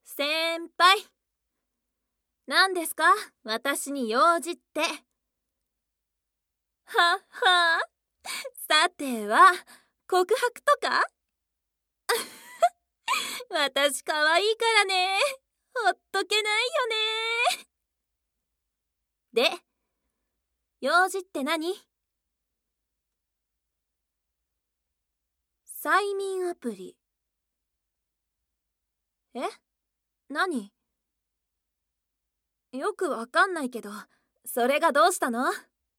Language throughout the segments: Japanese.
先輩、何ですか私に用事って。ははさては、告白とか。私可愛いからね。ほっとけないよね。で、用事って何？催眠アプリ。え？何？よくわかんないけど、それがどうしたの？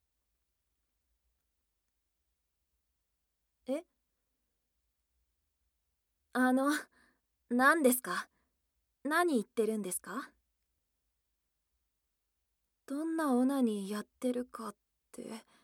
え？あの、何ですか？何言ってるんですか？どんなオナニーやってるかって。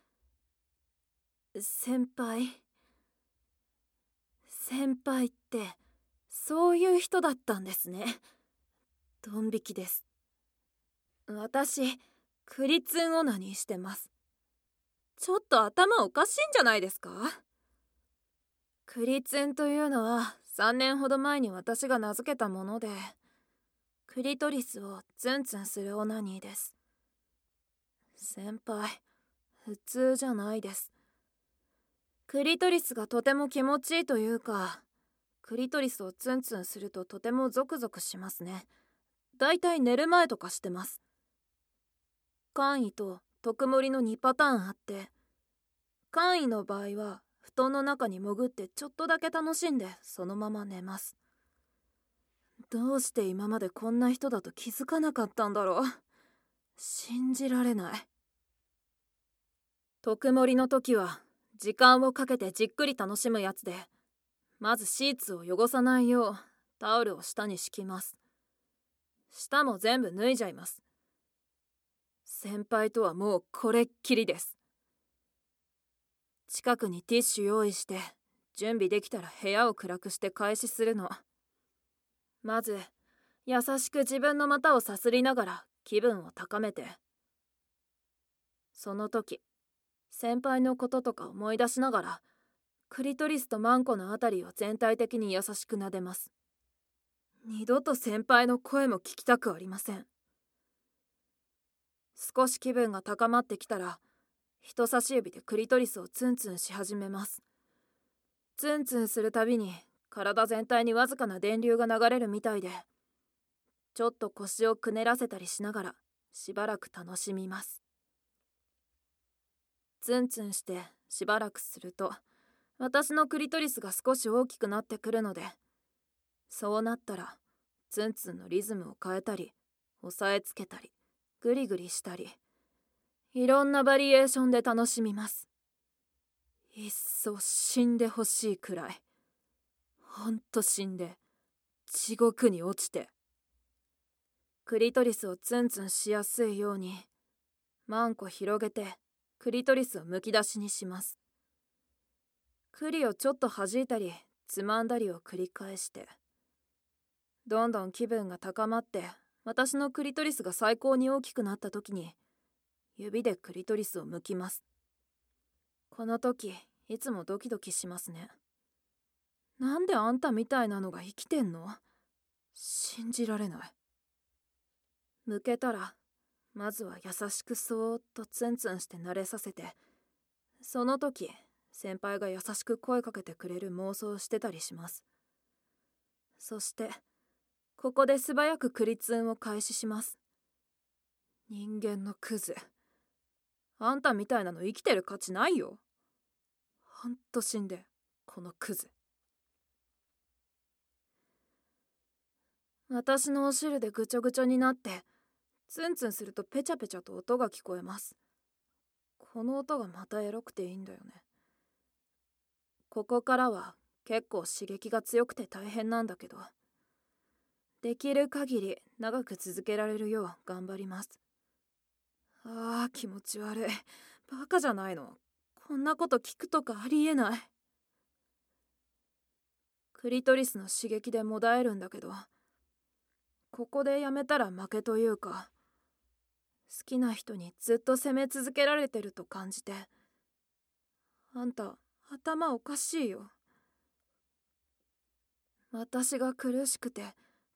先輩ってそういう人だったんですね。ドン引きです。私、クリツンオナニーしてます。ちょっと頭おかしいんじゃないですか？クリツンというのは3年ほど前に私が名付けたもので、クリトリスをツンツンするオナニーです。先輩、普通じゃないです。クリトリスがとても気持ちいいというか、クリトリスをツンツンするととてもゾクゾクしますね。だいたい寝る前とかしてます。簡易と特盛りの2パターンあって、簡易の場合は布団の中に潜ってちょっとだけ楽しんでそのまま寝ます。どうして今までこんな人だと気づかなかったんだろう。信じられない。特盛りの時は時間をかけてじっくり楽しむやつで、まずシーツを汚さないようタオルを下に敷きます。下も全部脱いじゃいます。先輩とはもうこれっきりです。近くにティッシュ用意して準備できたら部屋を暗くして開始するの。まず優しく自分の股をさすりながら気分を高めて、その時先輩のこととか思い出しながらクリトリスとマンコのあたりを全体的に優しく撫でます。二度と先輩の声も聞きたくありません。少し気分が高まってきたら人差し指でクリトリスをツンツンし始めます。ツンツンするたびに体全体にわずかな電流が流れるみたいで、ちょっと腰をくねらせたりしながらしばらく楽しみます。ツンツンしてしばらくすると私のクリトリスが少し大きくなってくるので、そうなったらツンツンのリズムを変えたり押さえつけたりグリグリしたり、いろんなバリエーションで楽しみます。いっそ死んでほしいくらい。ほんと死んで地獄に落ちて。クリトリスをツンツンしやすいようにマンコ広げてクリトリスをむき出しにします。クリをちょっと弾いたりつまんだりを繰り返して、どんどん気分が高まって私のクリトリスが最高に大きくなった時に指でクリトリスを剥きます。この時いつもドキドキしますね。なんであんたみたいなのが生きてんの？信じられない。剥けたらまずは優しくそーっとツンツンして慣れさせて、その時先輩が優しく声かけてくれる妄想をしてたりします。そしてここで素早くクリツンを開始します。人間のクズ、あんたみたいなの生きてる価値ないよ。ほんと死んで、このクズ。私のお汁でぐちょぐちょになってツンツンするとペチャペチャと音が聞こえます。この音がまたエロくていいんだよね。ここからは結構刺激が強くて大変なんだけど、できる限り長く続けられるよう頑張ります。あー気持ち悪い。バカじゃないの。こんなこと聞くとかありえない。クリトリスの刺激でもだえるんだけど、ここでやめたら負けというか、好きな人にずっと責め続けられてると感じて、あんた頭おかしいよ。私が苦しくて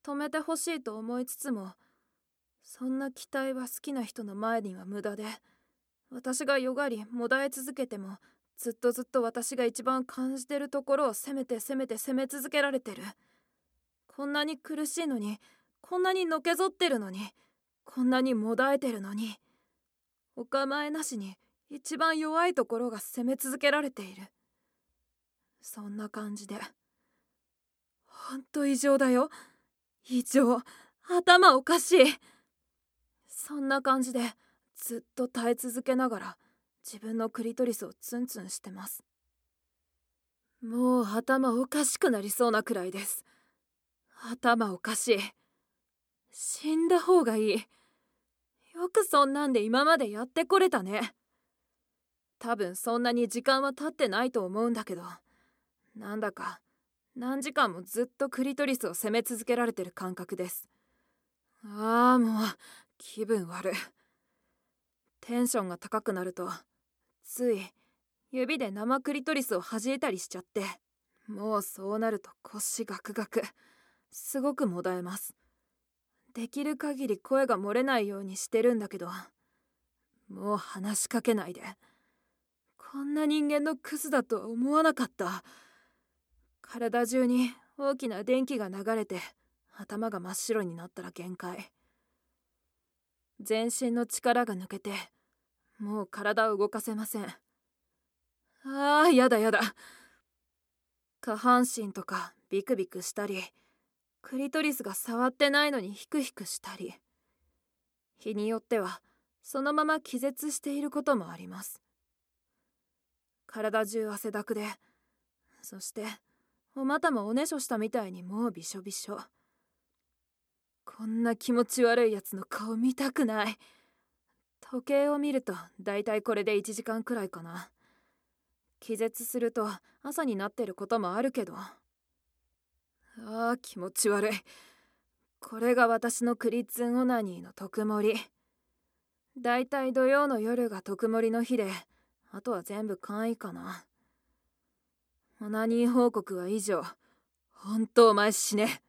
止めてほしいと思いつつも、そんな期待は好きな人の前には無駄で、私がよがりもだえ続けても、ずっとずっと私が一番感じてるところを責め続けられてる。こんなに苦しいのに、こんなにのけぞってるのに、こんなにもだえてるのに、お構いなしに一番弱いところが責め続けられている。そんな感じで、ほんと異常だよ。異常。頭おかしい。そんな感じでずっと耐え続けながら自分のクリトリスをツンツンしてます。もう頭おかしくなりそうなくらいです。頭おかしい。死んだ方がいい。よくそんなんで今までやってこれたね。多分そんなに時間は経ってないと思うんだけど、なんだか何時間もずっとクリトリスを責め続けられてる感覚です。ああ、もう気分悪い。テンションが高くなるとつい指で生クリトリスを弾いたりしちゃって、もうそうなると腰ガクガク、すごくもだえます。できる限り声が漏れないようにしてるんだけど、もう話しかけないで。こんな人間のクズだとは思わなかった。体中に大きな電気が流れて頭が真っ白になったら限界。全身の力が抜けてもう体を動かせません。ああ、やだやだ。下半身とかビクビクしたり、クリトリスが触ってないのにヒクヒクしたり、日によってはそのまま気絶していることもあります。体中汗だくで、そしてお股もおねしょしたみたいにもうびしょびしょ。こんな気持ち悪いやつの顔見たくない。時計を見るとだいたいこれで1時間くらいかな。気絶すると朝になってることもあるけど。ああ、気持ち悪い。これが私のクリツンオナニーの特盛り。だいたい土曜の夜が特盛りの日で、あとは全部簡易かな。オナニー報告は以上。ほんとお前死ね。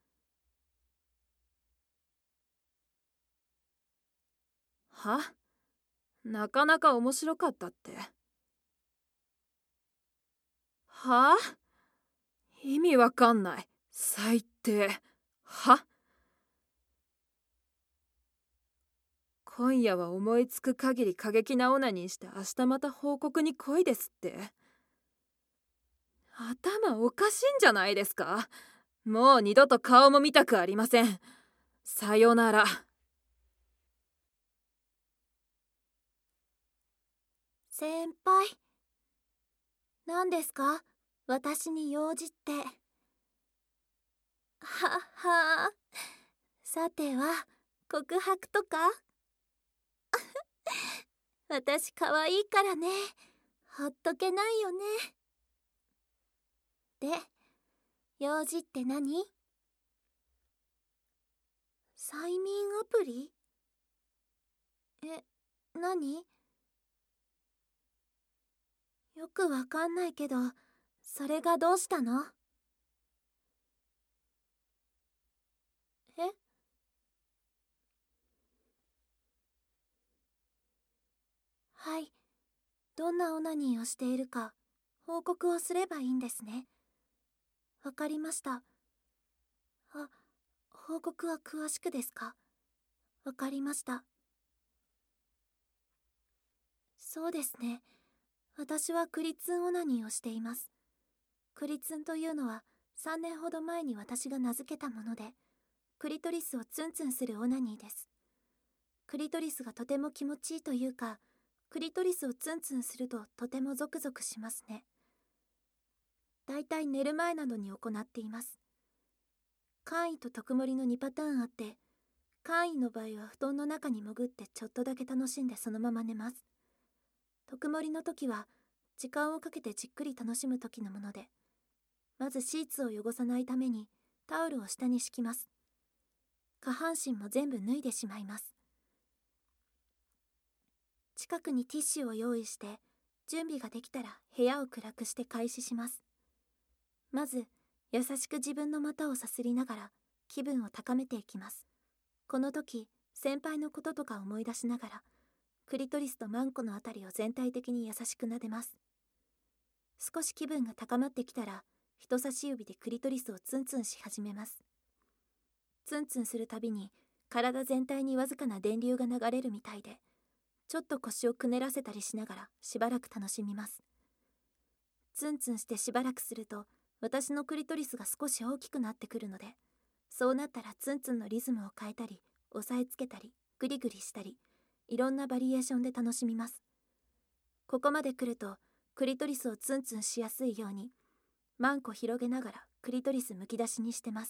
は？なかなか面白かったって。は？意味わかんない。最低。は？今夜は思いつく限り過激なオナニーして明日また報告に来いですって。頭おかしいんじゃないですか。もう二度と顔も見たくありません。さよなら。 先輩、何ですか？私に用事って。ははあ。さては告白とか？私可愛いからね、ほっとけないよね。で、用事って何？催眠アプリ？何？よくわかんないけど、それがどうしたの？え？はい。どんなオナニーをしているか報告をすればいいんですね。わかりました。あ、報告は詳しくですか？わかりました。そうですね。私はクリツンオナニーをしています。クリツンというのは3年ほど前に私が名付けたもので、クリトリスをツンツンするオナニーです。クリトリスがとても気持ちいいというか、クリトリスをツンツンするととてもゾクゾクしますね。だいたい寝る前などに行っています。簡易と特盛りの2パターンあって、簡易の場合は布団の中に潜ってちょっとだけ楽しんでそのまま寝ます。特盛りの時は時間をかけてじっくり楽しむ時のもので、まずシーツを汚さないためにタオルを下に敷きます。下半身も全部脱いでしまいます。近くにティッシュを用意して準備ができたら部屋を暗くして開始します。まず優しく自分の股をさすりながら気分を高めていきます。この時、先輩のこととか思い出しながら、クリトリスとマンコのあたりを全体的に優しく撫でます。少し気分が高まってきたら、人差し指でクリトリスをツンツンし始めます。ツンツンするたびに体全体にわずかな電流が流れるみたいで、ちょっと腰をくねらせたりしながらしばらく楽しみます。ツンツンしてしばらくすると、私のクリトリスが少し大きくなってくるので、そうなったらツンツンのリズムを変えたり、押さえつけたり、グリグリしたり、いろんなバリエーションで楽しみます。ここまで来ると、クリトリスをツンツンしやすいように、マンコ広げながらクリトリスむき出しにしてます。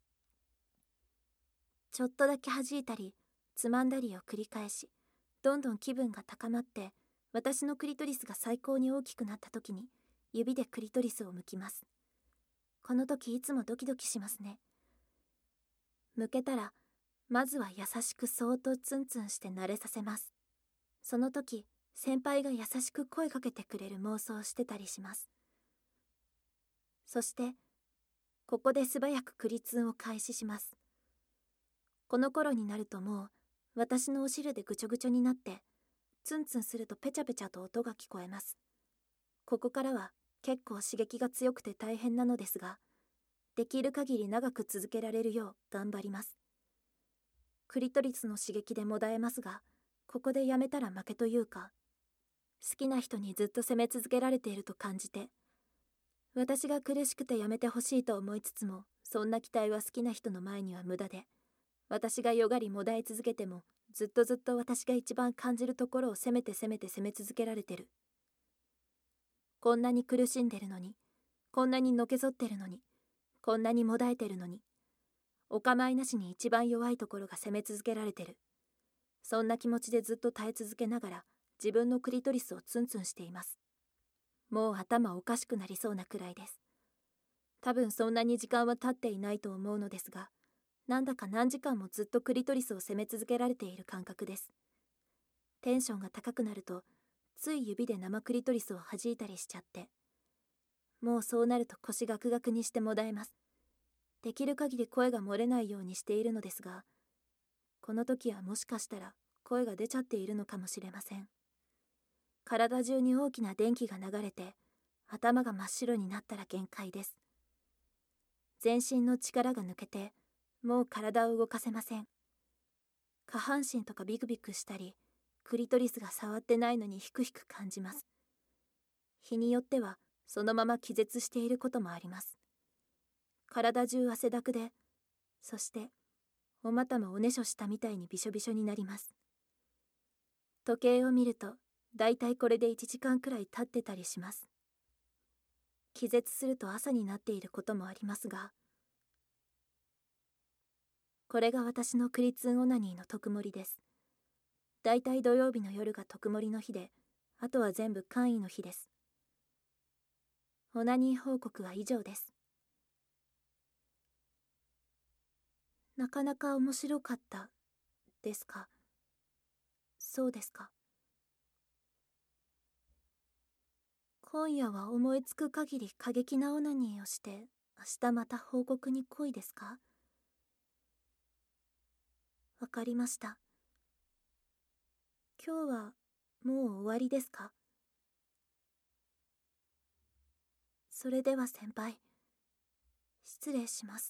ちょっとだけ弾いたり、つまんだりを繰り返し、どんどん気分が高まって、私のクリトリスが最高に大きくなった時に、指でクリトリスを剥きます。この時いつもドキドキしますね。剥けたら、まずは優しくそーっとツンツンして慣れさせます。その時、先輩が優しく声かけてくれる妄想をしてたりします。そして、ここで素早くクリツンを開始します。この頃になるともう、私のお汁でぐちょぐちょになって、ツンツンするとペチャペチャと音が聞こえます。ここからは結構刺激が強くて大変なのですが、できる限り長く続けられるよう頑張ります。クリトリスの刺激でもだえますが、ここでやめたら負けというか、好きな人にずっと責め続けられていると感じて、私が苦しくてやめてほしいと思いつつも、そんな期待は好きな人の前には無駄で、私がよがりもだえ続けても、ずっと私が一番感じるところを責め続けられてる。こんなに苦しんでるのに、こんなにのけぞってるのに、こんなにもだえてるのに、お構いなしに一番弱いところが責め続けられてる。そんな気持ちでずっと耐え続けながら、自分のクリトリスをツンツンしています。もう頭おかしくなりそうなくらいです。多分そんなに時間は経っていないと思うのですが、なんだか何時間もずっとクリトリスを責め続けられている感覚です。テンションが高くなると、つい指で生クリトリスを弾いたりしちゃって、もうそうなると腰ガクガクにしてもだえます。できる限り声が漏れないようにしているのですが、この時はもしかしたら声が出ちゃっているのかもしれません。体中に大きな電気が流れて、頭が真っ白になったら限界です。全身の力が抜けて、もう体を動かせません。下半身とかビクビクしたり、クリトリスが触ってないのにヒクヒク感じます。日によってはそのまま気絶していることもあります。体中汗だくで、そしてお股もおねしょしたみたいにびしょびしょになります。時計を見ると、だいたいこれで1時間くらい経ってたりします。気絶すると朝になっていることもありますが、これが私のクリツンオナニーの特盛りです。だいたい土曜日の夜が特盛りの日で、あとは全部簡易の日です。オナニー報告は以上です。なかなか面白かったですか？そうですか。今夜は思いつく限り過激なオナニーをして、明日また報告に来いですか？わかりました。今日はもう終わりですか？それでは先輩、失礼します。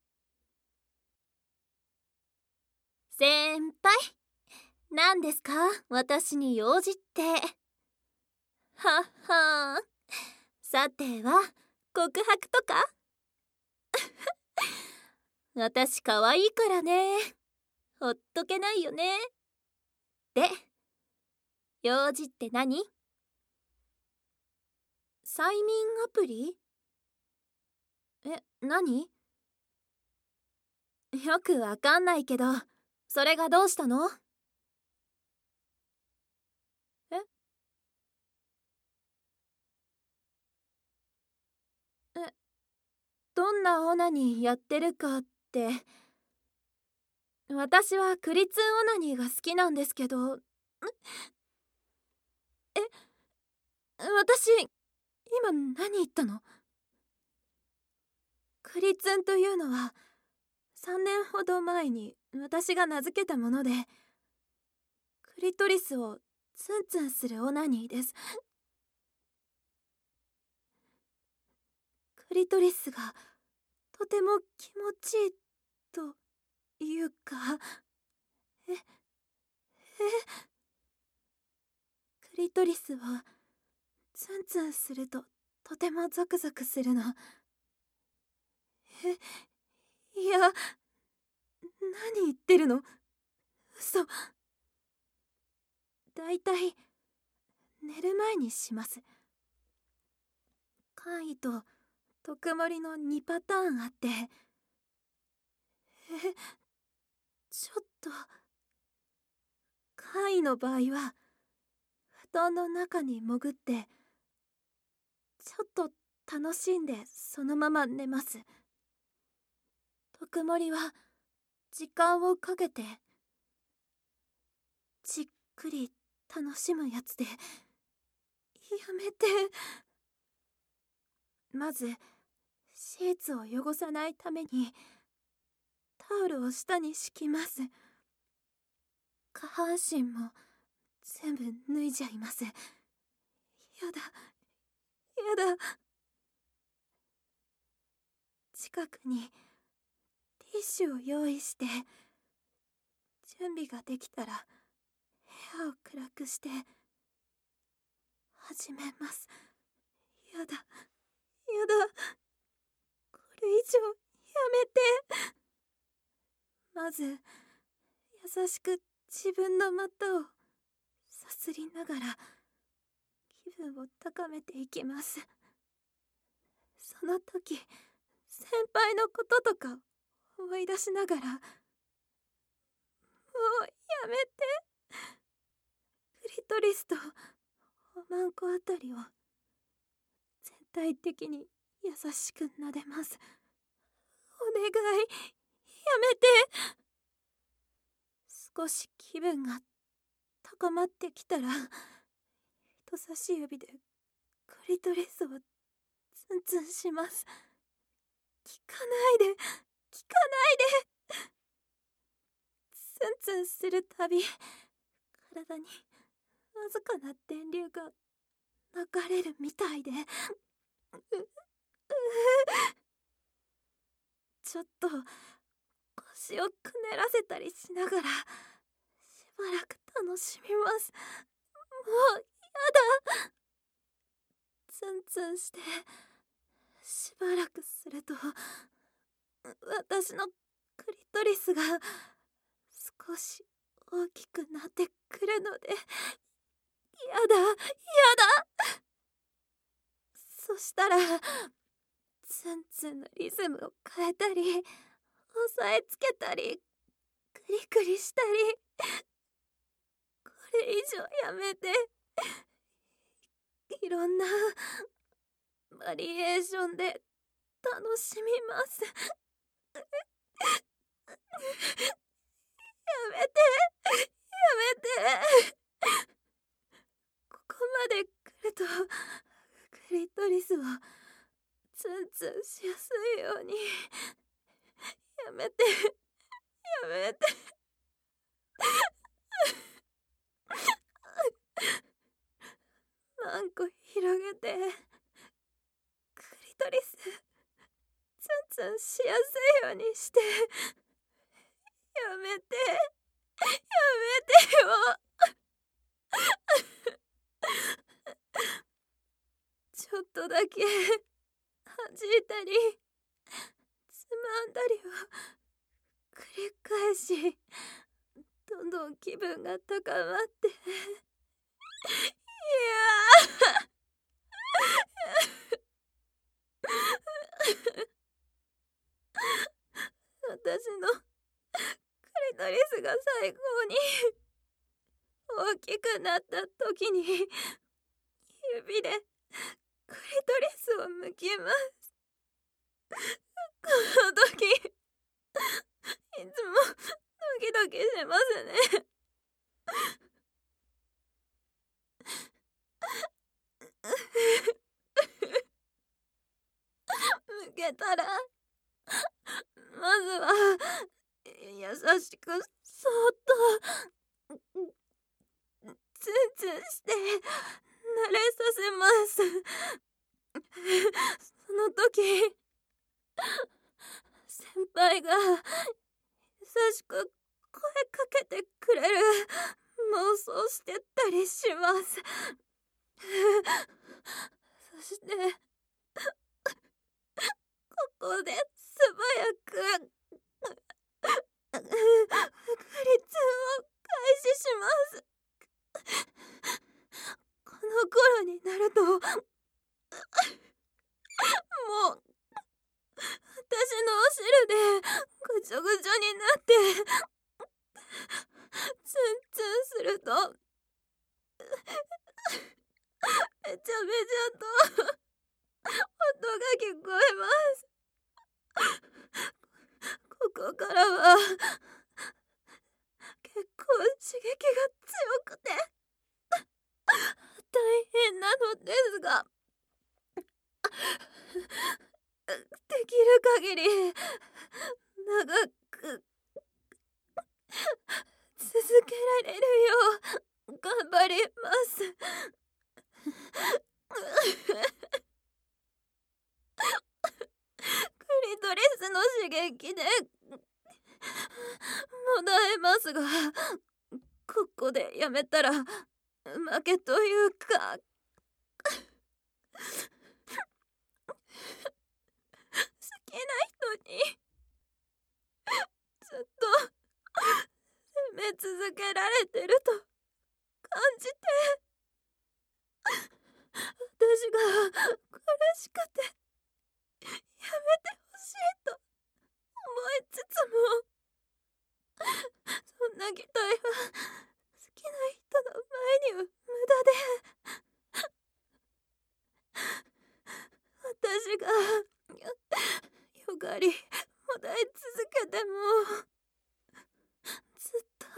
先輩、何ですか？私に用事って。はっはー。さては、告白とか？私可愛いからね。ほっとけないよね。で、用事って何？催眠アプリ？何？よくわかんないけど、それがどうしたの？ええ、どんなオナニーやってるかって。私はクリツンオナニーが好きなんですけど。私、今何言ったの？クリツンというのは、 3年ほど前に私が名付けたもので、クリトリスをツンツンするオナニーです。クリトリスがとても気持ちいいというか、クリトリスをツンツンするととてもゾクゾクするの。いや、何言ってるの？嘘。だいたい寝る前にします。怪異と特盛りの2パターンあって、ちょっと怪異の場合は布団の中に潜ってちょっと楽しんでそのまま寝ます。特盛りは時間をかけてじっくり楽しむやつで、やめて。まずシーツを汚さないためにタオルを下に敷きます。下半身も全部脱いじゃいます。やだやだ。近くにティッシュを用意して、準備ができたら部屋を暗くして始めます。やだやだ。これ以上やめて。まず優しく自分の股をさすりながら気分を高めていきます。その時先輩のこととか思い出しながら、もうやめて。クリトリスとおまんこあたりを全体的に優しく撫でます。お願い、やめて。少し気分が高まってきたら、人差し指でクリトリスをツンツンします。聞かないで、聞かないで。ツンツンするたび、体にわずかな電流が流れるみたいで、ちょっと腰をくねらせたりしながらしばらく楽しみます。もうやだ。ツンツンしてしばらくすると、私のクリトリスが少し大きくなってくるので、やだやだ。そしたらツンツンのリズムを変えたり、押さえつけたり、クリクリしたり。これ以上やめて。いろんなバリエーションで楽しみます。やめてやめて。ここまで来るとクリトリスをツンツンしやすいように。やめてやめて。マンコ広げて、クリトリスツンツンしやすいようにして。やめてやめてよ。ちょっとだけ弾いたりつまんだりを繰り返し、どんどん気分が高まって、私のクリトリスが最高に大きくなった時に、指でクリトリスを向きます。この時いつもドキドキしますね。向けたら、まずは優しくそーっとツンツンして慣れさせます。その時先輩が優しく声かけてくれる妄想してたりします。そしてここで素早くクリツンを開始します。この頃になるともう私のお汁でぐちょぐちょになってツンツンするとめちゃめちゃと音が聞こえます。ここからは結構刺激が強くて大変なのですが、できる限り長く続けられるよう頑張ります。クリトリスの刺激でもだえますが、ここでやめたら負けというか好きな人にずっと責め続けられてると感じて、私が苦しくてやめてほしいと思いつつも、そんな期待は好きな人の前に無駄で、私がよがりもだえ続けてもずっと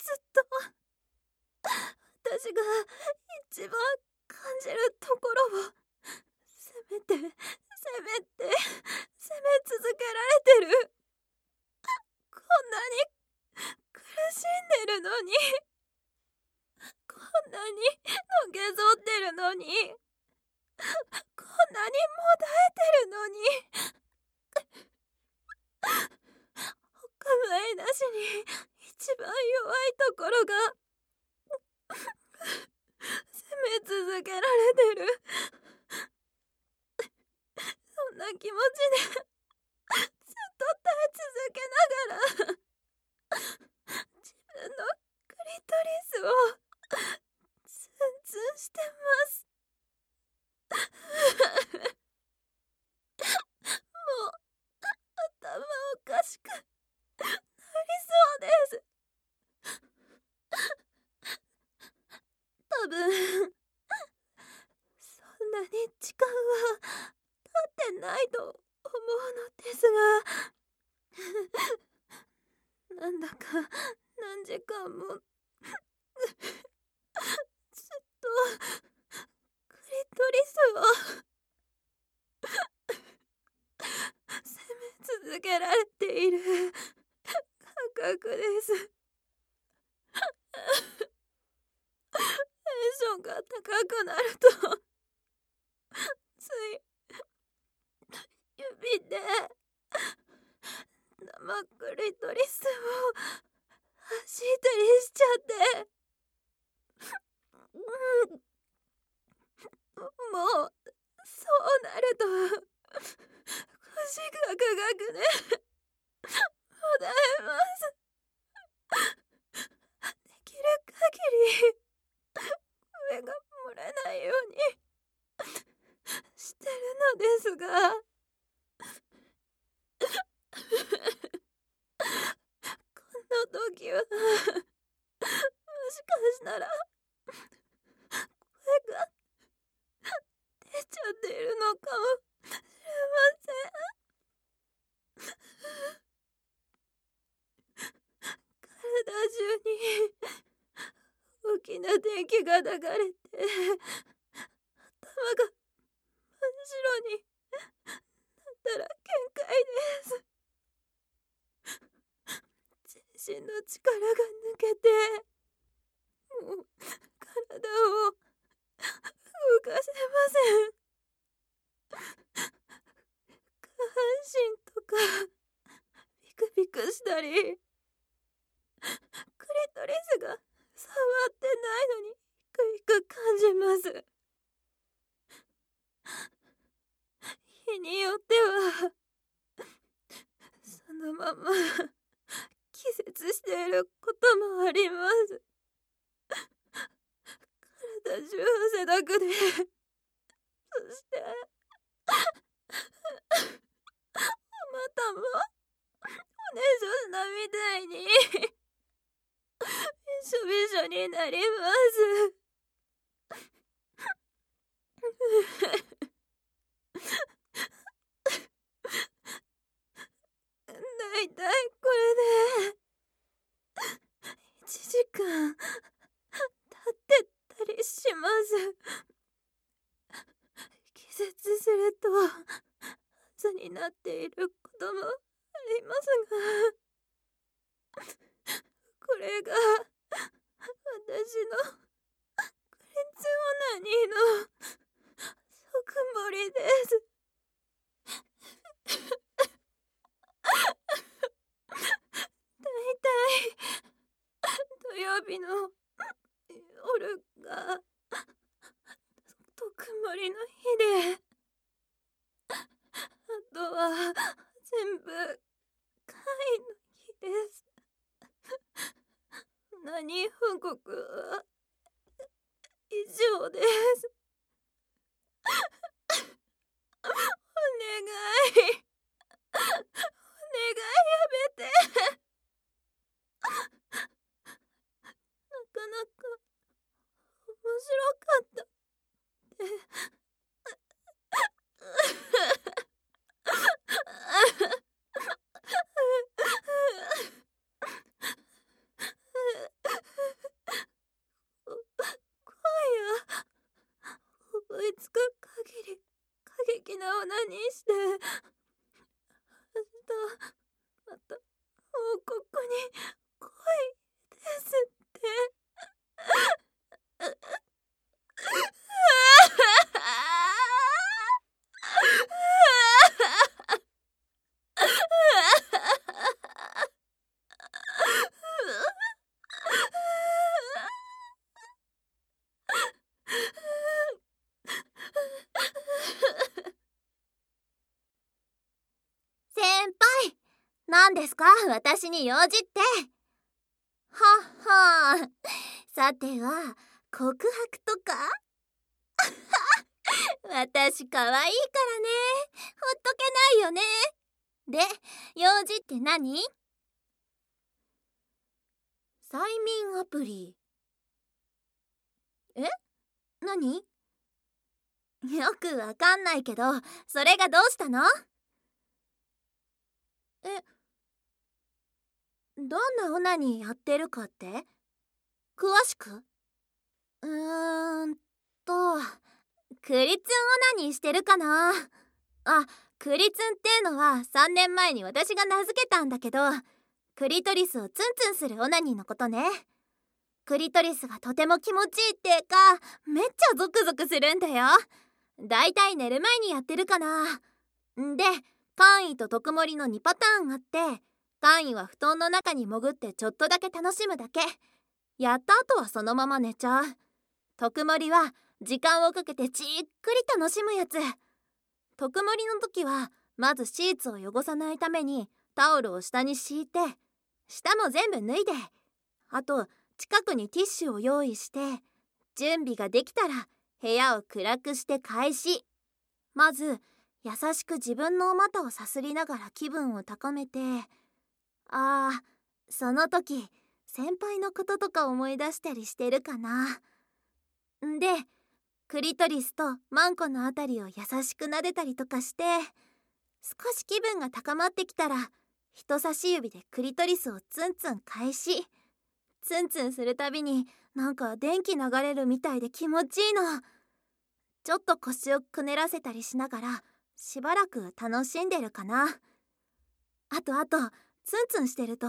私が一番感じるところを責め続けられてる。こんなに苦しんでるのに、こんなにのけぞってるのに、こんなにもだえてるのに、お構いなしに一番弱いところが責め続けられてる。そんな気持ちでずっと耐え続けながら自分のクリトリスをツンツンしてます。もう頭おかしくなりそうです。多分そんなに時間は経ってないと思うのですが、なんだか何時間もずっとクリトリスを責め続けられている感覚です。テンションが高くなるとつい指で生クリトリスを走ったりしちゃって、もうそうなると腰がガクでもだえます。できる限り上が漏れないようにしてるのですが、この時はもしかしたら声が出ちゃっているのかもしれません。体中に大きな電気が流れて頭が真っ白になったら限界です。 身の力が抜けて、もう体を動かせません。下半身とかビクビクしたり、クリトリスが触ってないのに痒く感じます。日によってはそのまま気絶していることもあります。体中汗だくで、そしてまたも骨女なみたいにびしょびしょになります。だいたいこれで1時間経ってたりします。気絶すると朝になっていることもありますが、これが私のクリツオナニーの即盛りです。だいたい土曜日の夜が特盛りの日で、あとは全部会の日です。何報告は以上です。お願い、お願いやめて。なかなか面白かったって今夜思いつく限り過激なオナニーして、明日また報告に来いですって。 先輩、何ですか私に用事って。はっはさては告白とか私可愛いからね、ほっとけないよね。で、用事って何？催眠アプリ。え？何？よくわかんないけど、それがどうしたの？どんなオナニーやってるかって？詳しく？クリツンオナニーしてるかな。あ、クリツンってのは3年前に私が名付けたんだけど、クリトリスをツンツンするオナニーのことね。クリトリスがとても気持ちいいってか、めっちゃゾクゾクするんだよ。だいたい寝る前にやってるかな。で、簡易と特盛りの2パターンあって、簡易は布団の中に潜ってちょっとだけ楽しむだけ。やった後はそのまま寝ちゃう。特盛りは時間をかけてじっくり楽しむやつ。特盛りの時はまずシーツを汚さないためにタオルを下に敷いて、下も全部脱いで、あと近くにティッシュを用意して、準備ができたら部屋を暗くして開始。まず優しく自分のお股をさすりながら気分を高めて、その時先輩のこととか思い出したりしてるかな。で、クリトリスとマンコのあたりを優しく撫でたりとかして、少し気分が高まってきたら人差し指でクリトリスをツンツン開始。ツンツンするたびになんか電気流れるみたいで気持ちいいの。ちょっと腰をくねらせたりしながらしばらく楽しんでるかな。あとツンツンしてると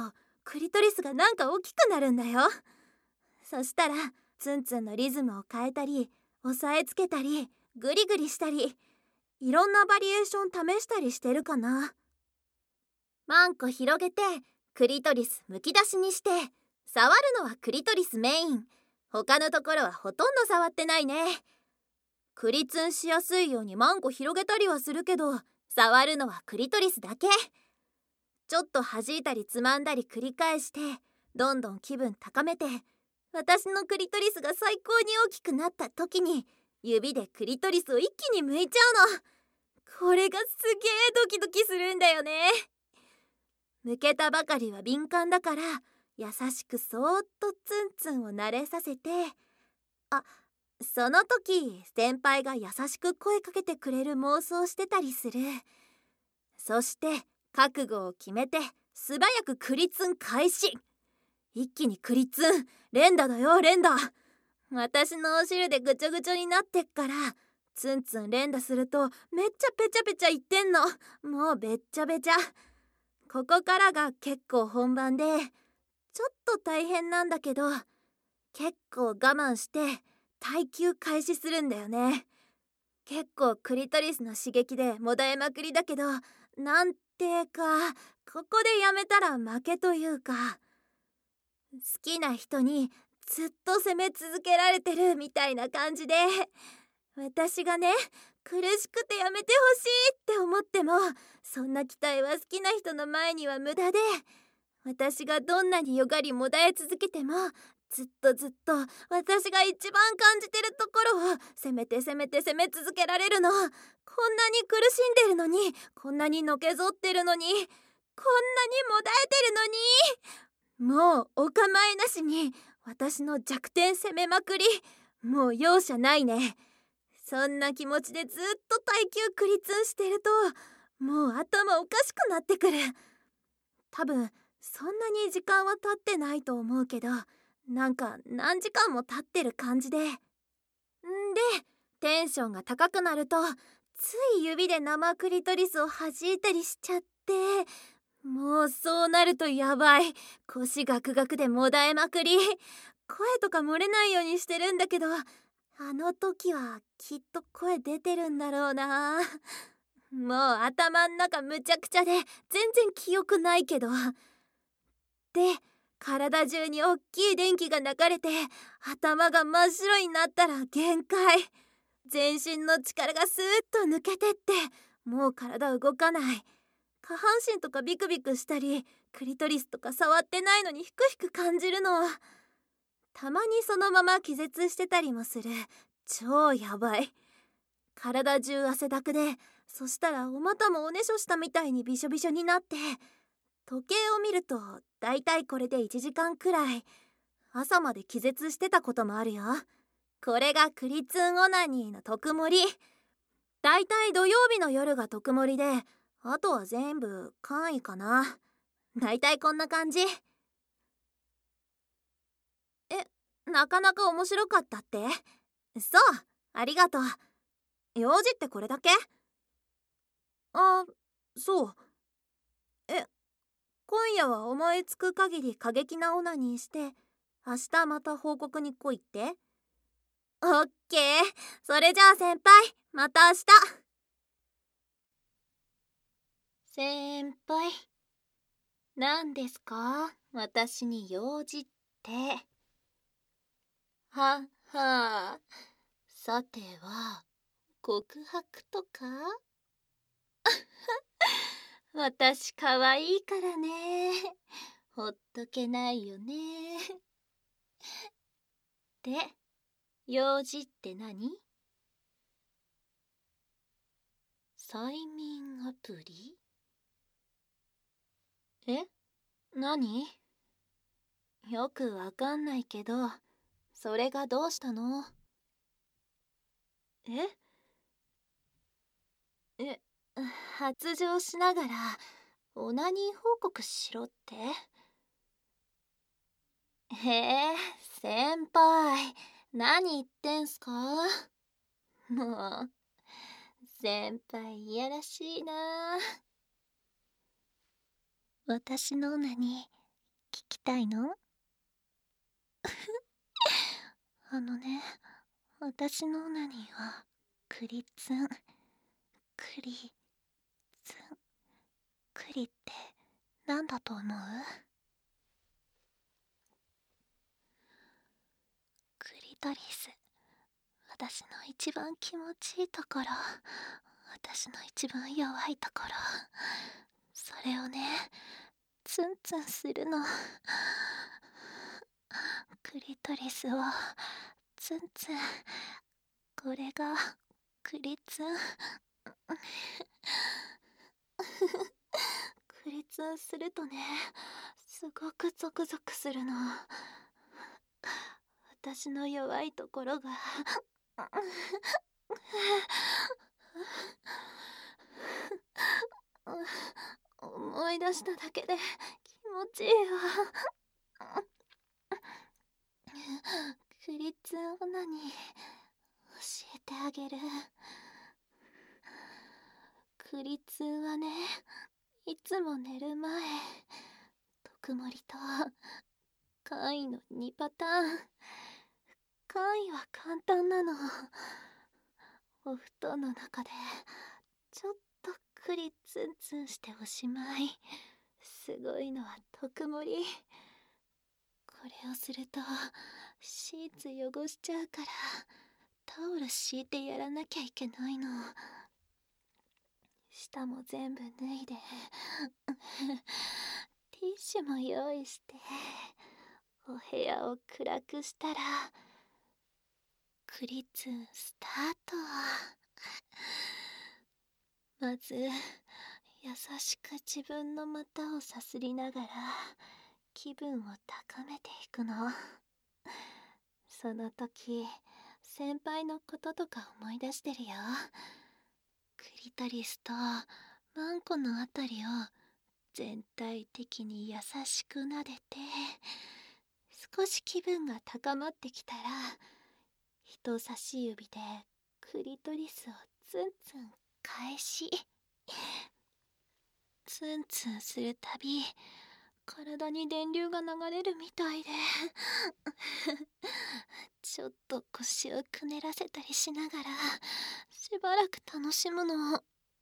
クリトリスがなんか大きくなるんだよ。そしたらツンツンのリズムを変えたり、押さえつけたり、グリグリしたり、いろんなバリエーション試したりしてるかな。マンコ広げてクリトリスむき出しにして、触るのはクリトリスメイン、他のところはほとんど触ってないね。クリツンしやすいようにマンコ広げたりはするけど、触るのはクリトリスだけ。ちょっと弾いたりつまんだり繰り返して、どんどん気分高めて、私のクリトリスが最高に大きくなった時に指でクリトリスを一気に剥いちゃうの。これがすげえドキドキするんだよね。剥けたばかりは敏感だから、優しくそーっとツンツンを慣れさせて、その時先輩が優しく声かけてくれる妄想してたりする。そして覚悟を決めて素早くクリツン開始。一気にクリツン、連打だよ連打。私のお汁でぐちょぐちょになってっから、ツンツン連打するとめっちゃペチャペチャ言ってんの。もうべっちゃべちゃ。ここからが結構本番で、ちょっと大変なんだけど、結構我慢して耐久開始するんだよね。結構クリトリスの刺激でもだえまくりだけど、なんてかここでやめたら負けというか、好きな人にずっと責め続けられてるみたいな感じで、私がね、苦しくてやめてほしいって思っても、そんな期待は好きな人の前には無駄で、私がどんなによがりもだえ続けても、ずっとずっと私が一番感じてるところを責めて責めて責め続けられるの。こんなに苦しんでるのに、こんなにのけぞってるのに、こんなにもだえてるのに、もうお構いなしに私の弱点責めまくり。もう容赦ないね。そんな気持ちでずっと耐久クリツンしてると、もう頭おかしくなってくる。多分そんなに時間は経ってないと思うけど、なんか何時間も経ってる感じで。テンションが高くなると、つい指で生クリトリスを弾いたりしちゃって、もうそうなるとやばい。腰ガクガクでもだえまくり。声とか漏れないようにしてるんだけど、あの時はきっと声出てるんだろうな。もう頭ん中むちゃくちゃで全然記憶ないけど。で、体中におっきい電気が流れて頭が真っ白になったら限界。全身の力がスーッと抜けてって、もう体動かない。下半身とかビクビクしたり、クリトリスとか触ってないのにヒクヒク感じるの。たまにそのまま気絶してたりもする。超やばい。体中汗だくで、そしたらお股もおねしょしたみたいにびしょびしょになって、時計を見るとだいたいこれで1時間くらい。朝まで気絶してたこともあるよ。これがクリツンオナニーの特盛り。だいたい土曜日の夜が特盛りで、あとは全部簡易かな。だいたいこんな感じ。なかなか面白かったって？そう、ありがとう。用事ってこれだけ？そう。今夜は思いつく限り過激なオナニーして、明日また報告に来いって？オッケー。それじゃあ先輩、また明日。先輩、何ですか？私に用事って。ははあ、さては告白とか？私かわいいからね、ほっとけないよね。で、用事って何？催眠アプリ？何？よくわかんないけど、それがどうしたの？発情しながらオナニー報告しろって？先輩、何言ってんすか？もう、先輩いやらしいな。私のオナニー聞きたいの？私のオナニーはクリツン、クリツン、クリってなんだと思う？クリトリス、私の一番気持ちいいところ、私の一番弱いところ、それをね、ツンツンするの。クリトリスをツンツン、これがクリツン。クリツンするとね、すごくゾクゾクするの。私の弱いところが思い出しただけで気持ちいいわ。クリツンオナニー教えてあげる。クリツンはね、いつも寝る前、特盛りと簡易の2パターン。簡易は簡単なの。お布団の中でちょっとクリツンツンしておしまい。すごいのは特盛り。これをするとシーツ汚しちゃうからタオル敷いてやらなきゃいけないの。下も全部脱いでティッシュも用意してお部屋を暗くしたらクリツンスタート。まず優しく自分の股をさすりながら気分を高めていくの。その時先輩のこととか思い出してるよ。クリトリスとマンコのあたりを全体的に優しく撫でて、少し気分が高まってきたら人差し指でクリトリスをツンツン返し、ツンツンするたび体に電流が流れるみたいでちょっと腰をくねらせたりしながらしばらく楽しむの。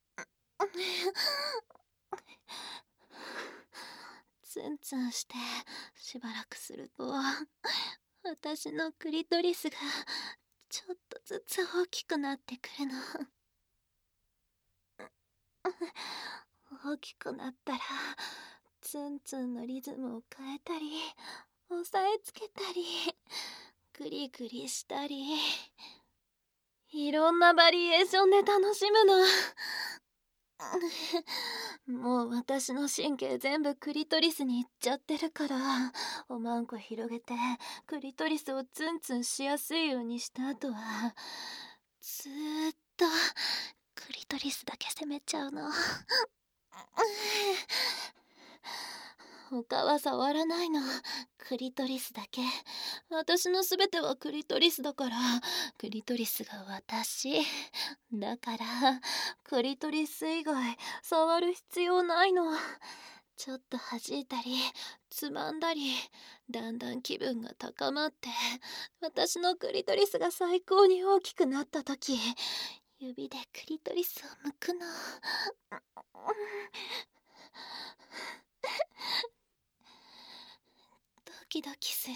ツンツンしてしばらくすると私のクリトリスがちょっとずつ大きくなってくるの。大きくなったらツンツンのリズムを変えたり押さえつけたりグリグリしたり、いろんなバリエーションで楽しむの。もう私の神経全部クリトリスにいっちゃってるから、おまんこ広げてクリトリスをツンツンしやすいようにした後はずーっとクリトリスだけ攻めちゃうの。他は触らないの。クリトリスだけ。私の全てはクリトリスだから。クリトリスが私だから、クリトリス以外触る必要ないの。ちょっと弾いたりつまんだり、だんだん気分が高まって、私のクリトリスが最高に大きくなった時、指でクリトリスを剥くの。ドキドキする。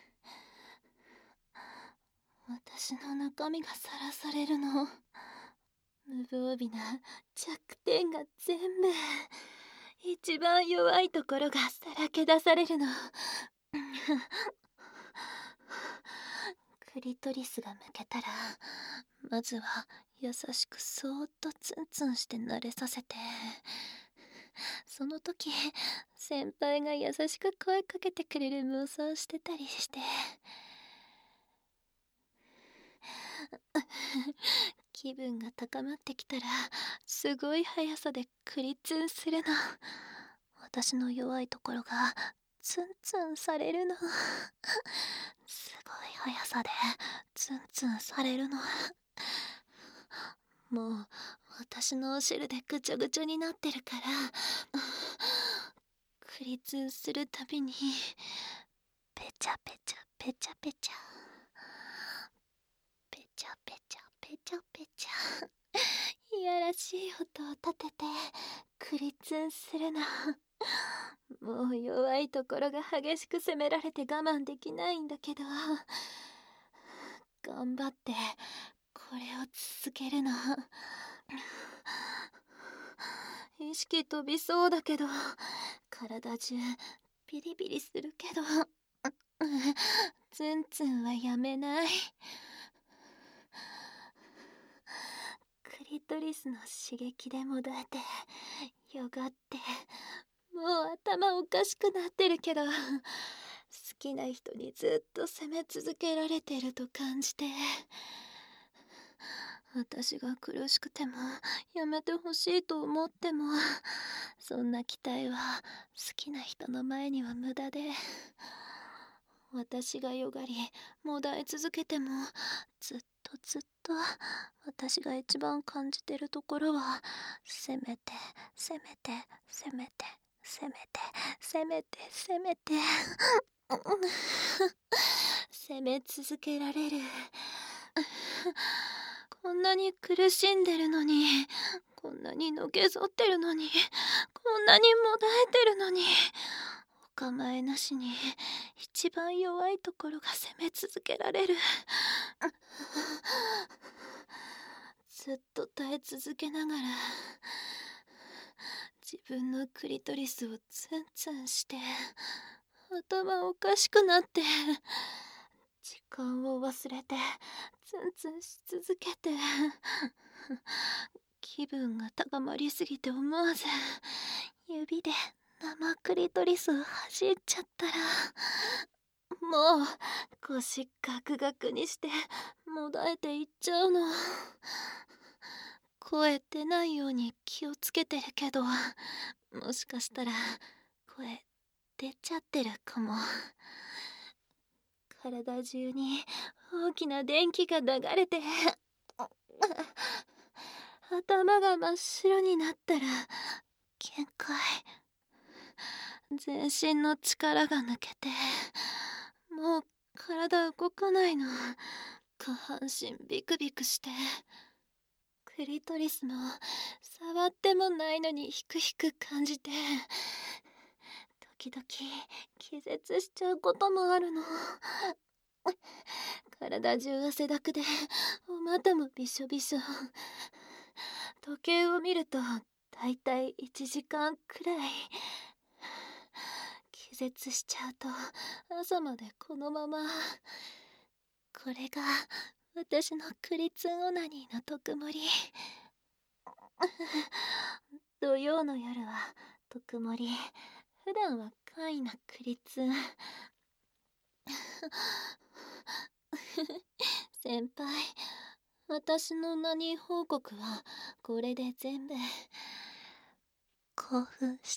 私の中身がさらされるの。無防備な弱点が全部、一番弱いところがさらけ出されるの。クリトリスが剥けたら、まずは優しくそーっとツンツンして慣れさせて、その時先輩が優しく声かけてくれる妄想してたりして気分が高まってきたらすごい速さでクリツンするの。私の弱いところがツンツンされるの。すごい速さでツンツンされるの。もう私のお汁でぐちょぐちょになってるから、ククリツンするたびにペチャペチャペチャペチャペチャペチャペチャペチャいやらしい音を立ててクリツンするの。もう弱いところが激しく責められて我慢できないんだけど、頑張ってこれを続けるの。意識飛びそうだけど、体中ビリビリするけど、ツンツンはやめない。クリトリスの刺激でもだえてよがって、もう頭おかしくなってるけど、好きな人にずっと責め続けられてると感じて、私が苦しくてもやめてほしいと思っても、そんな期待は好きな人の前には無駄で、私がよがりもだえ続けても、ずっと私が一番感じてるところは、せめてせめてせめてせめてせめてせめて責め続けられる。こんなに苦しんでるのに、こんなにのけぞってるのに、こんなにもだえてるのに、お構いなしに一番弱いところが責め続けられる。ずっと耐え続けながら、自分のクリトリスをツンツンして、頭おかしくなって、時間を忘れてツンツンし続けて、気分が高まりすぎて思わず指で生クリトリスを弾いちゃったら、もう腰ガクガクにしてもだえていっちゃうの。声出ないように気をつけてるけど、もしかしたら声出ちゃってるかも。体中に大きな電気が流れて、頭が真っ白になったら限界。全身の力が抜けて、もう体動かないの。下半身ビクビクして、クリトリスも触ってもないのにヒクヒク感じて、時々気絶しちゃうこともあるの。体中汗だくでお股もびしょびしょ。時計を見るとだいたい1時間くらい。気絶しちゃうと朝までこのまま。これが私のクリツンオナニーの特盛り。土曜の夜は特盛り、普段は簡易なクリツン。先輩、私のオナニー報告はこれで全部。興奮した？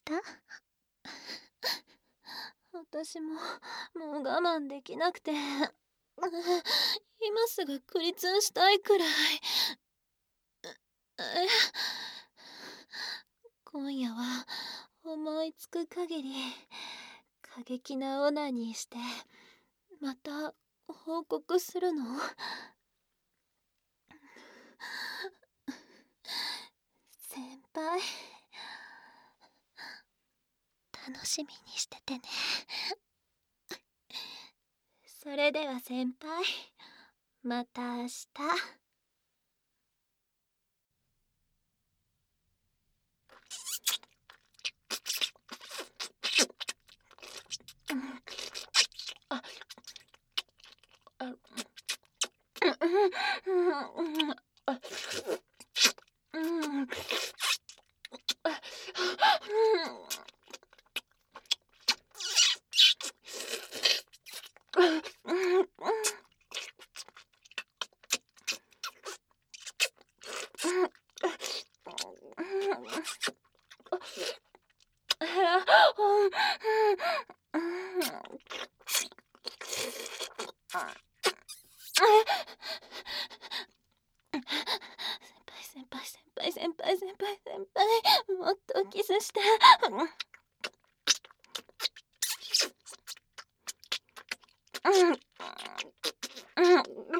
私ももう我慢できなくて、今すぐクリツンしたいくらい。今夜は思いつく限り過激なオナニーして、また報告するの？先輩、楽しみにしててね。それでは先輩、また明日。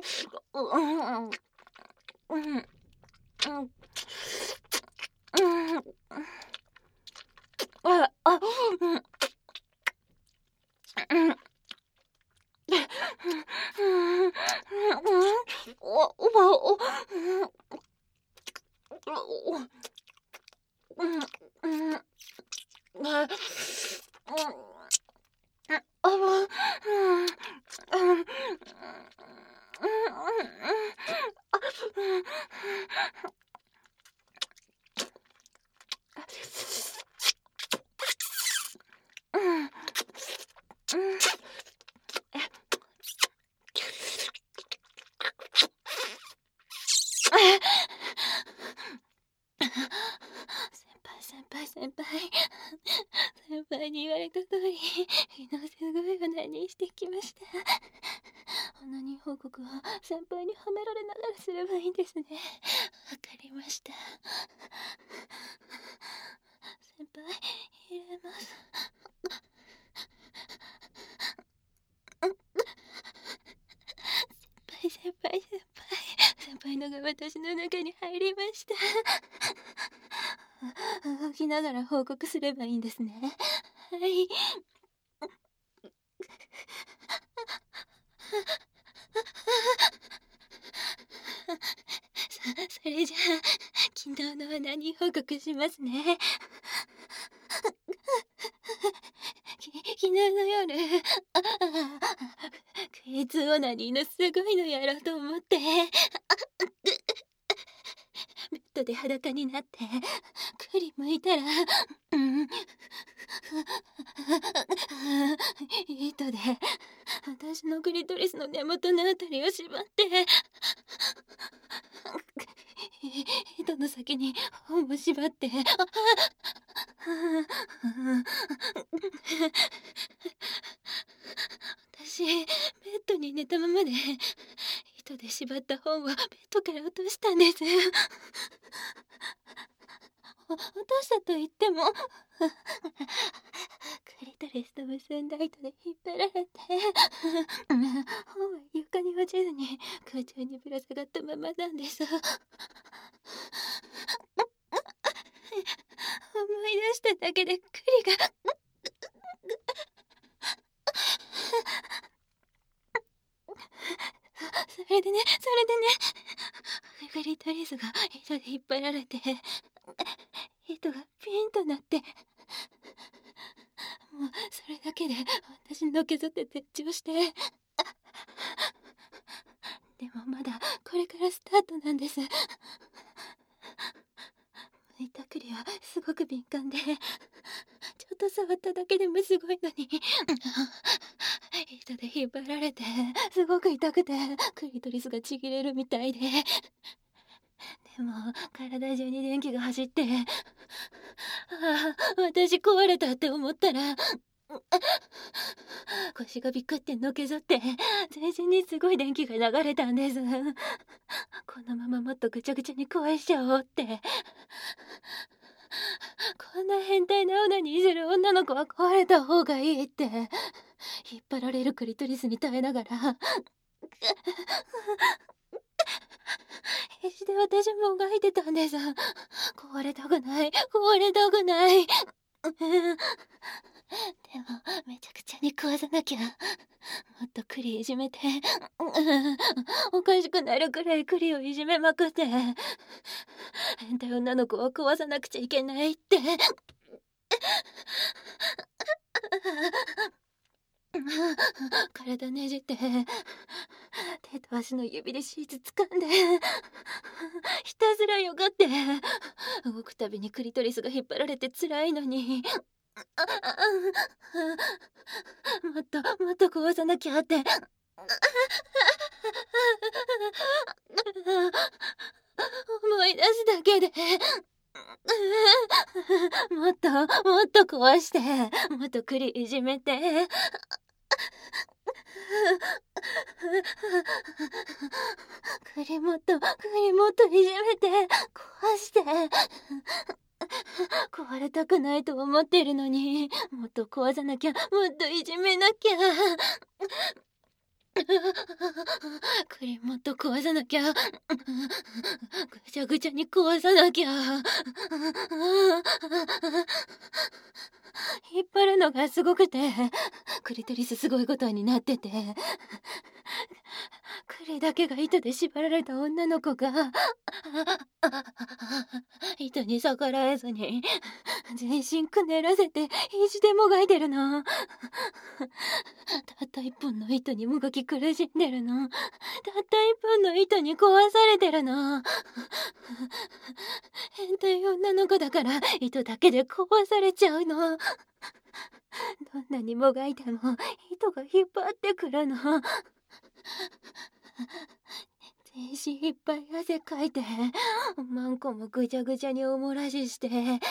先輩に言われた通り、昨日すごいオナニーしてきました。オナニー報告は先輩に褒められながらすればいいんですね。わかりました。先輩、入れます。先輩のが私の中に入りました。動きながら報告すればいいんですね。はい。それじゃあ昨日のオナニー報告しますね。昨日の夜、クイズオナニーのすごいのやろうと思って、ベッドで裸になってクリ剥いたら、糸で私のクリトリスの根元のあたりを縛って、糸の先に本を縛って、私ベッドに寝たままで糸で縛った本をベッドから落としたんです。落としたと言ってもクリトリスと結んだ糸で引っ張られて本は床に落ちずに空中にぶら下がったままなんです。思い出しただけでクリがそれでねクリトリスが糸で引っ張られて糸がピンとなって、もうそれだけで私のけぞって絶頂して、でもまだこれからスタートなんです。剥いたクリはすごく敏感で、ちょっと触っただけでもすごいのに糸で引っ張られてすごく痛くてクリトリスがちぎれるみたいで、でも体中に電気が走って、私壊れたって思ったら腰がビクってのけぞって全身にすごい電気が流れたんです。このままもっとぐちゃぐちゃに壊しちゃおうって。こんな変態なオナニーする女の子は壊れた方がいいって引っ張られるクリトリスに耐えながら必死で私もがいてたんです。壊れたくないでもめちゃくちゃに壊さなきゃ、もっとクリいじめておかしくなるくらいクリをいじめまくって、変態女の子を壊さなくちゃいけないって体ねじって手と足の指でシーツ掴んでひたすらよがって、動くたびにクリトリスが引っ張られて辛いのにもっと壊さなきゃって思い出すだけでもっと壊して、もっとクリいじめてクリもっといじめて壊して壊れたくないと思ってるのに、もっと壊さなきゃ、もっといじめなきゃ栗もっと壊さなきゃ。ぐちゃぐちゃに壊さなきゃ。引っ張るのがすごくて、クリトリスすごいことになってて、栗だけが糸で縛られた女の子が糸に逆らえずに全身くねらせて必死でもがいてるの。たった一本の糸にもがき苦しんでるの。たった一本の糸に壊されてるの。変態女の子だから糸だけで壊されちゃうの。どんなにもがいても糸が引っ張ってくるの。全身いっぱい汗かいて、マンコもぐちゃぐちゃにおもらしして、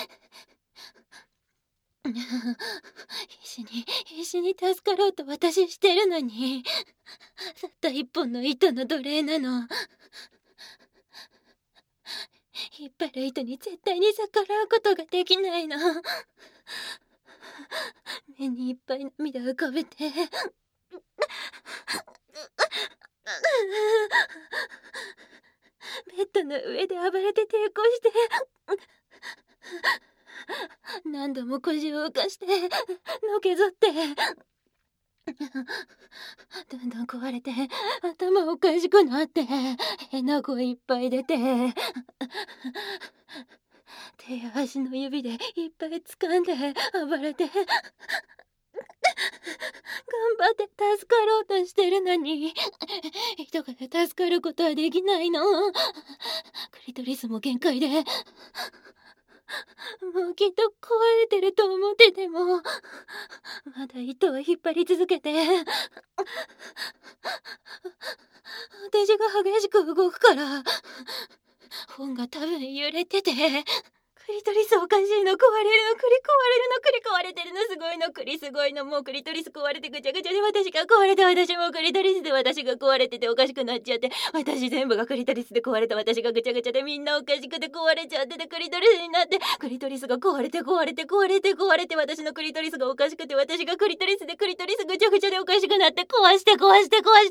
必死に助かろうと私してるのに、たった一本の糸の奴隷なの。引っ張る糸に絶対に逆らうことができないの。目にいっぱい涙浮かべて、ベッドの上で暴れて抵抗して、何度も腰を浮かしてのけぞって、どんどん壊れて頭おかしくなって、変な声いっぱい出て、手や足の指でいっぱい掴んで暴れて、頑張って助かろうとしてるのに、人が助かることはできないの。クリトリスも限界で、もうきっと壊れてると思ってても、まだ糸を引っ張り続けて、私が激しく動くから、本が多分揺れてて、クリトリスおかしいの、壊れるの、栗壊れてるの、すごいの、栗すごいの、もうクリトリス壊れてぐちゃぐちゃで、私が壊れて、私もクリトリスで私が壊れてておかしくなっちゃって、私全部がクリトリスで壊れた、私がぐちゃぐちゃでみんなおかしくて壊れちゃってて、クリトリスになって、クリトリスが壊れて、私のクリトリスがおかしくて、私がクリトリスでクリトリスぐちゃぐちゃでおかしくなって、壊して、うわ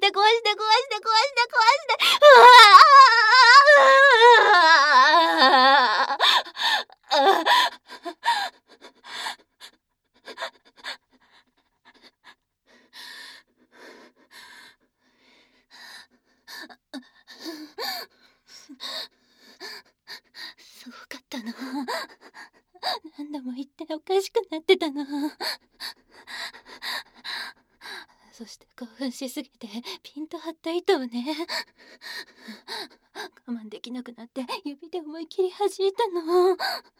すごかったの。何度も言っておかしくなってたの。そして興奮しすぎてピンと張った糸をね、我慢できなくなって指で思い切り弾いたの。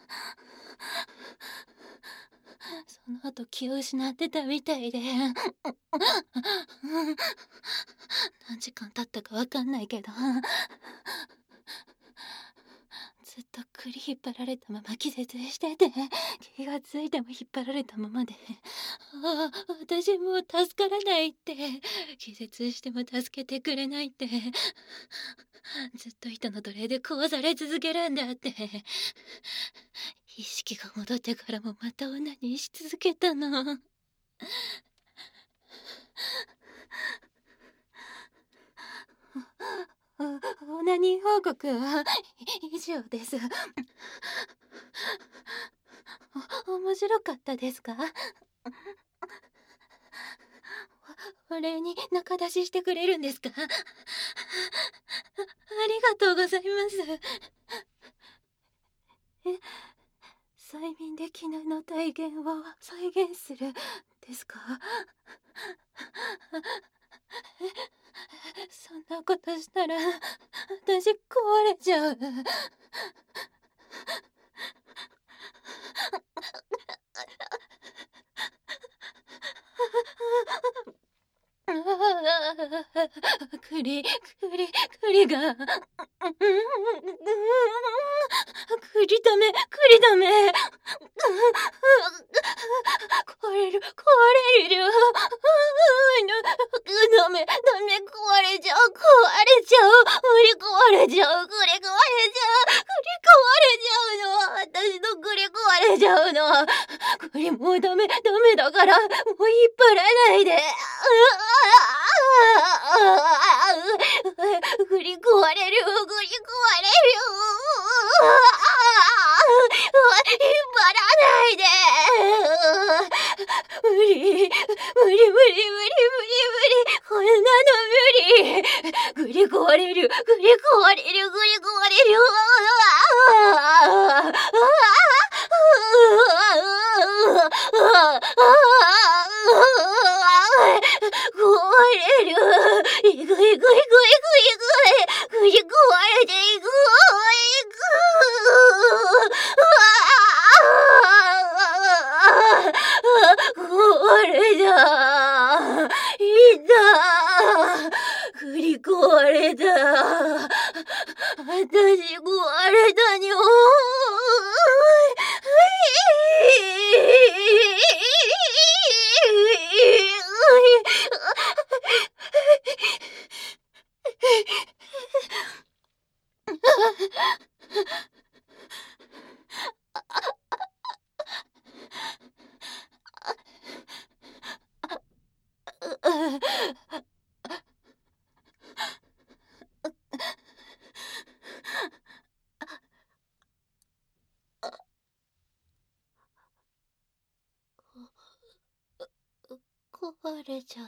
その後気を失ってたみたいで、何時間経ったかわかんないけど、ずっと栗引っ張られたまま気絶してて、気がついても引っ張られたままで、私もう助からないって、気絶しても助けてくれないって、ずっと糸の奴隷で壊され続けるんだって、意識が戻ってからもまたオナニーし続けたの。オナニー報告は以上です。面白かったですか？お礼に仲出ししてくれるんですか？ありがとうございます。催眠で昨日の体験を再現するですか？そんなことしたら私壊れちゃう。栗が栗ダメ壊れるダメ壊れちゃう栗壊れちゃうの、私の栗壊れちゃうの。栗もうダメだからもう引っ張らないで。 無理無理無理無理無理こんなの無理。グリ壊れるグリ壊れるグリ壊れる壊れる。いくいくいくいくいくグリ壊れていく壊れた。いた。グリ壊れた。私壊れたにょ。壊れちゃった。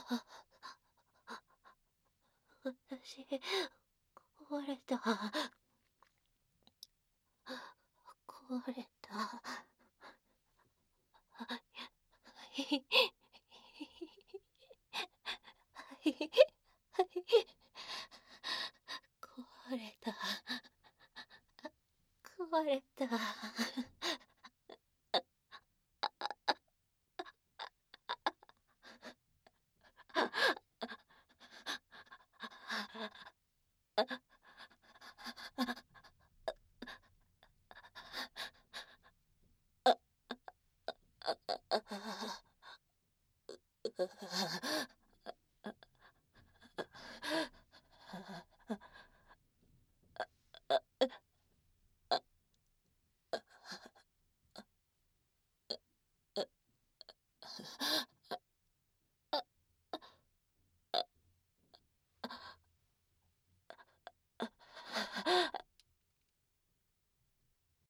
私、壊れた。壊れた。壊れた。壊れた。